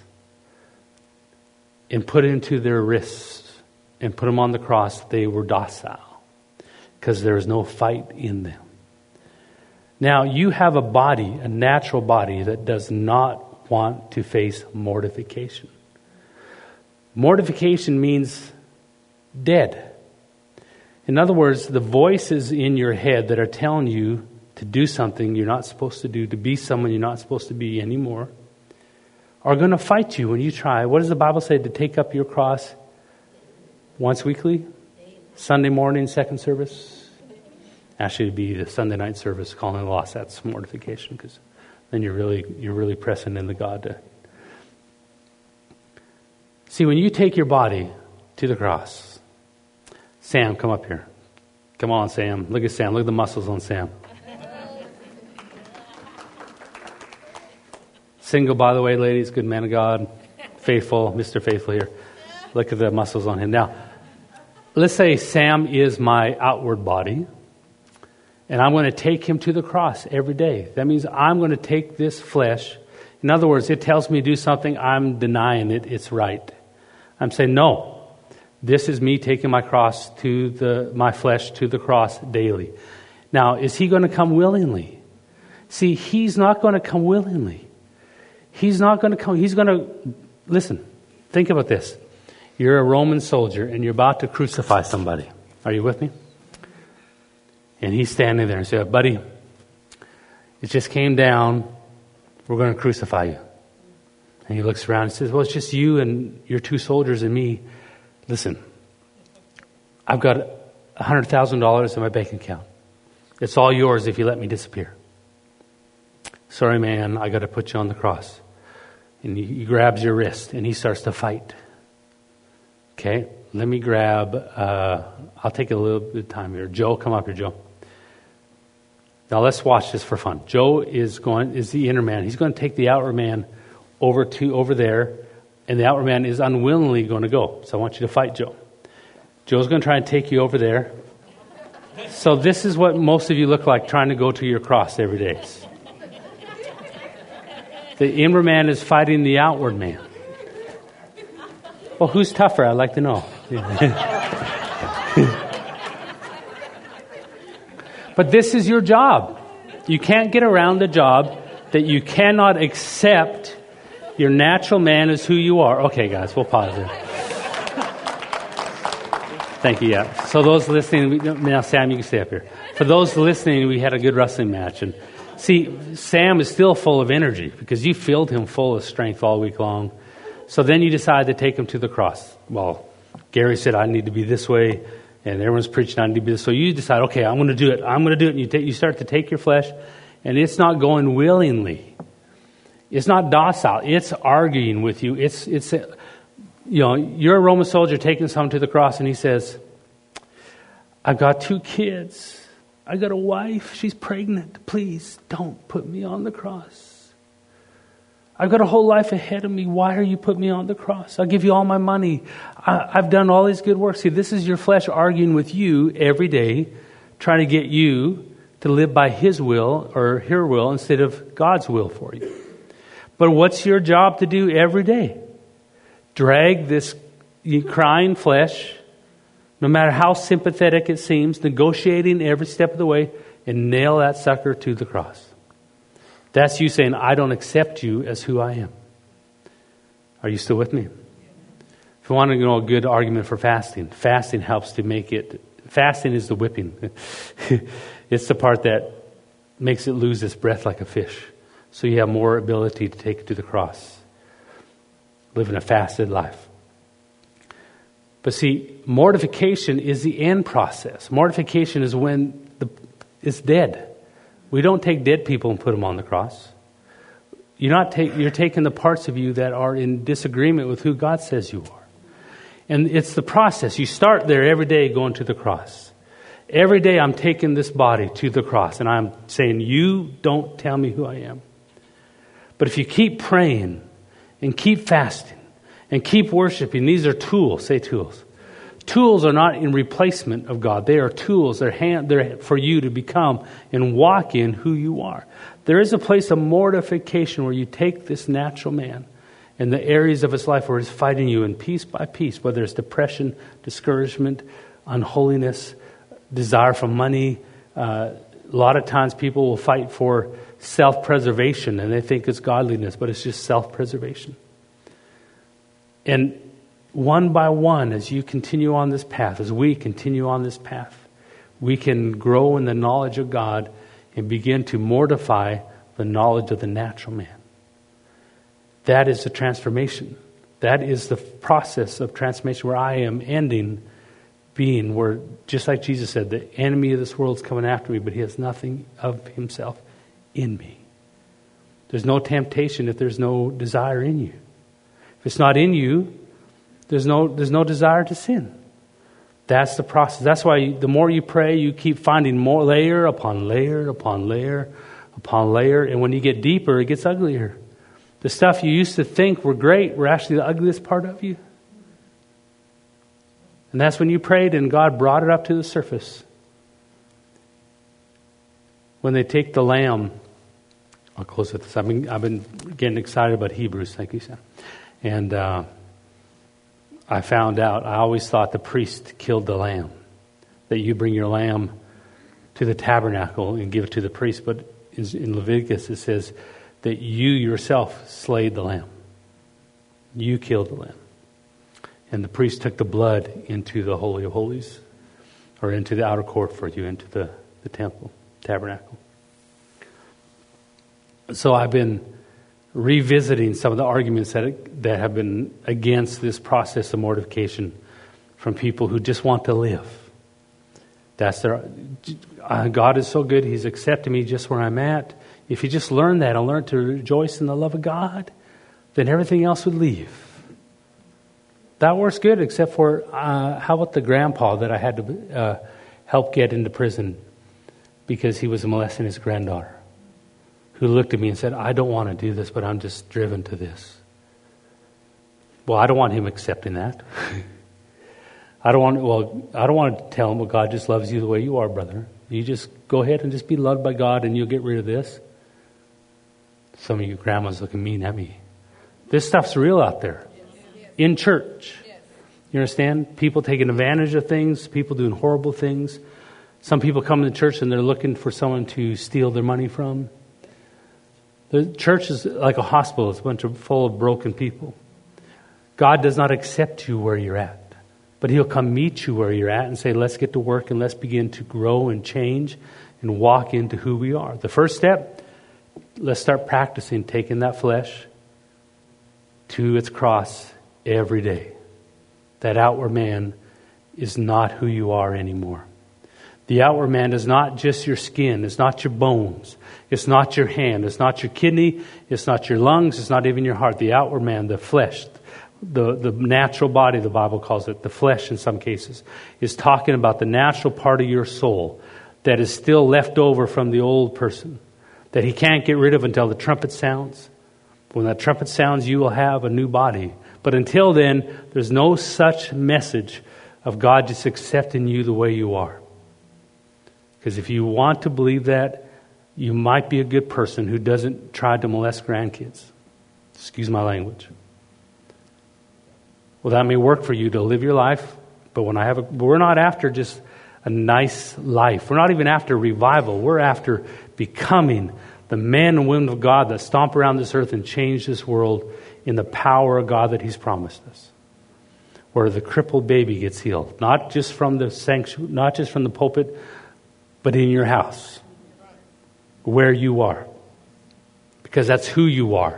and put it into their wrists and put them on the cross, they were docile because there was no fight in them. Now, you have a body, a natural body, that does not want to face mortification. Mortification means dead. In other words, the voices in your head that are telling you to do something you're not supposed to do, to be someone you're not supposed to be anymore, are going to fight you when you try. What does the Bible say? To take up your cross once weekly? Sunday morning, second service? Actually, it'd be the Sunday night service, calling the lost. That's mortification, because then you're really you're really pressing into God. To... See, when you take your body to the cross, Sam, come up here. Come on, Sam. Look at Sam. Look at the muscles on Sam. Single, by the way, ladies, good man of God, faithful, Mister Faithful here. Look at the muscles on him. Now, let's say Sam is my outward body, and I'm going to take him to the cross every day. That means I'm going to take this flesh. In other words, it tells me to do something, I'm denying it, it's right. I'm saying, no, this is me taking my cross to the, my flesh to the cross daily. Now, is he going to come willingly? See, he's not going to come willingly. He's not going to come, he's going to, listen, think about this. You're a Roman soldier and you're about to crucify somebody. Are you with me? And he's standing there and says, buddy, it just came down. We're going to crucify you. And he looks around and says, well, it's just you and your two soldiers and me. Listen, I've got one hundred thousand dollars in my bank account. It's all yours if you let me disappear. Sorry, man, I got to put you on the cross. And he, he grabs your wrist and he starts to fight. Okay, let me grab, uh, I'll take a little bit of time here. Joe, come up here, Joe. Now let's watch this for fun. Joe is going, is the inner man. He's going to take the outer man over to, over there, and the outer man is unwillingly going to go. So I want you to fight Joe. Joe's going to try and take you over there. So this is what most of you look like trying to go to your cross every day. The inner man is fighting the outward man. Well, who's tougher? I'd like to know. But this is your job. You can't get around the job that you cannot accept your natural man as who you are. Okay, guys, we'll pause there. Thank you, yeah. So those listening, now Sam, you can stay up here. For those listening, we had a good wrestling match. And see, Sam is still full of energy because you filled him full of strength all week long. So then you decide to take him to the cross. Well, Gary said, I need to be this way. And everyone's preaching, I need to be this. So you decide, okay, I'm going to do it. I'm going to do it. And you, take, you start to take your flesh. And it's not going willingly. It's not docile. It's arguing with you. It's, it's, you know, you're a Roman soldier taking someone to the cross. And he says, I've got two kids. I got a wife. She's pregnant. Please don't put me on the cross. I've got a whole life ahead of me. Why are you putting me on the cross? I'll give you all my money. I, I've done all these good works. See, this is your flesh arguing with you every day, trying to get you to live by his will or her will instead of God's will for you. But what's your job to do every day? Drag this crying flesh, no matter how sympathetic it seems, negotiating every step of the way, and nail that sucker to the cross. That's you saying, I don't accept you as who I am. Are you still with me? If you want to know a good argument for fasting, fasting helps to make it, fasting is the whipping. It's the part that makes it lose its breath like a fish. So you have more ability to take it to the cross. Living a fasted life. But see, mortification is the end process. Mortification is when the, it's dead. We don't take dead people and put them on the cross. You're not take, you're taking the parts of you that are in disagreement with who God says you are. And it's the process. You start there every day going to the cross. Every day I'm taking this body to the cross and I'm saying, you don't tell me who I am. But if you keep praying and keep fasting and keep worshiping, these are tools. Say tools. Tools are not in replacement of God. They are tools. They're, hand, they're for you to become and walk in who you are. There is a place of mortification where you take this natural man and the areas of his life where he's fighting you, and piece by piece, whether it's depression, discouragement, unholiness, desire for money. Uh, a lot of times people will fight for self-preservation and they think it's godliness, but it's just self-preservation. And one by one, as you continue on this path, as we continue on this path, we can grow in the knowledge of God and begin to mortify the knowledge of the natural man. That is the transformation. That is the process of transformation where I am ending being where, just like Jesus said, the enemy of this world is coming after me, but he has nothing of himself in me. There's no temptation if there's no desire in you. If it's not in you, there's no there's no desire to sin. That's the process. That's why you, the more you pray, you keep finding more layer upon layer upon layer upon layer. And when you get deeper, it gets uglier. The stuff you used to think were great were actually the ugliest part of you. And that's when you prayed and God brought it up to the surface. When they take the lamb, I'll close with this. I've been, I've been getting excited about Hebrews. Thank you, Sam. And uh, I found out, I always thought the priest killed the lamb. That you bring your lamb to the tabernacle and give it to the priest. But in Leviticus it says that you yourself slayed the lamb. You killed the lamb. And the priest took the blood into the Holy of Holies, or into the outer court for you, into the, the temple, tabernacle. So I've been revisiting some of the arguments that that have been against this process of mortification from people who just want to live. That's their uh, God is so good; He's accepted me just where I'm at. If you just learn that and learn to rejoice in the love of God, then everything else would leave. That works good, except for uh, how about the grandpa that I had to uh, help get into prison because he was molesting his granddaughter, who looked at me and said, I don't want to do this, but I'm just driven to this. Well, I don't want him accepting that. I don't want, well, I don't want to tell him, well, God just loves you the way you are, brother. You just go ahead and just be loved by God and you'll get rid of this. Some of you grandmas looking mean at me. This stuff's real out there. In church. You understand? People taking advantage of things, people doing horrible things. Some people come to church and they're looking for someone to steal their money from. The church is like a hospital. It's a bunch of full of broken people. God does not accept you where you're at. But He'll come meet you where you're at and say, let's get to work and let's begin to grow and change and walk into who we are. The first step, let's start practicing taking that flesh to its cross every day. That outward man is not who you are anymore. The outward man is not just your skin. It's not your bones. It's not your hand. It's not your kidney. It's not your lungs. It's not even your heart. The outward man, the flesh, the, the natural body, the Bible calls it, the flesh in some cases, is talking about the natural part of your soul that is still left over from the old person, that He can't get rid of until the trumpet sounds. When that trumpet sounds, you will have a new body. But until then, there's no such message of God just accepting you the way you are. Because if you want to believe that, you might be a good person who doesn't try to molest grandkids. Excuse my language. Well, that may work for you to live your life, but when I have a, we're not after just a nice life. We're not even after revival. We're after becoming the men and women of God that stomp around this earth and change this world in the power of God that He's promised us. Where the crippled baby gets healed, not just from the sanctuary, not just from the pulpit, but in your house, where you are, because that's who you are.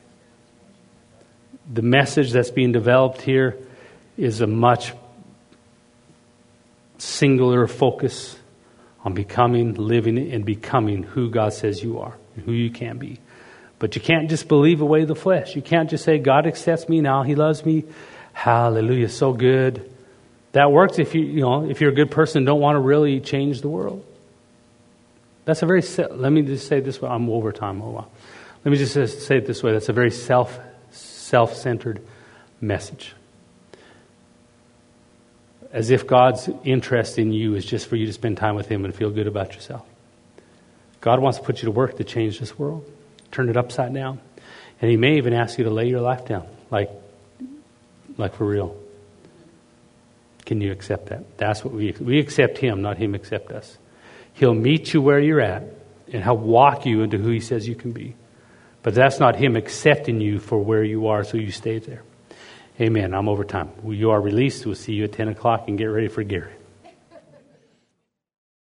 The message that's being developed here is a much singular focus on becoming, living, and becoming who God says you are, and who you can be. But you can't just believe away the flesh. You can't just say, God accepts me now. He loves me. Hallelujah, so good. That works if you, you know, if you're a good person and don't want to really change the world. That's a very, let me just say this way, I'm over time, oh wow. Let me just say it this way, that's a very self, self-centered message. As if God's interest in you is just for you to spend time with Him and feel good about yourself. God wants to put you to work to change this world, turn it upside down. And He may even ask you to lay your life down, like, like for real. Can you accept that? That's what we, we accept Him, not Him accept us. He'll meet you where you're at and He'll walk you into who He says you can be. But that's not Him accepting you for where you are, so you stay there. Amen. I'm over time. You are released. We'll see you at ten o'clock and get ready for Gary.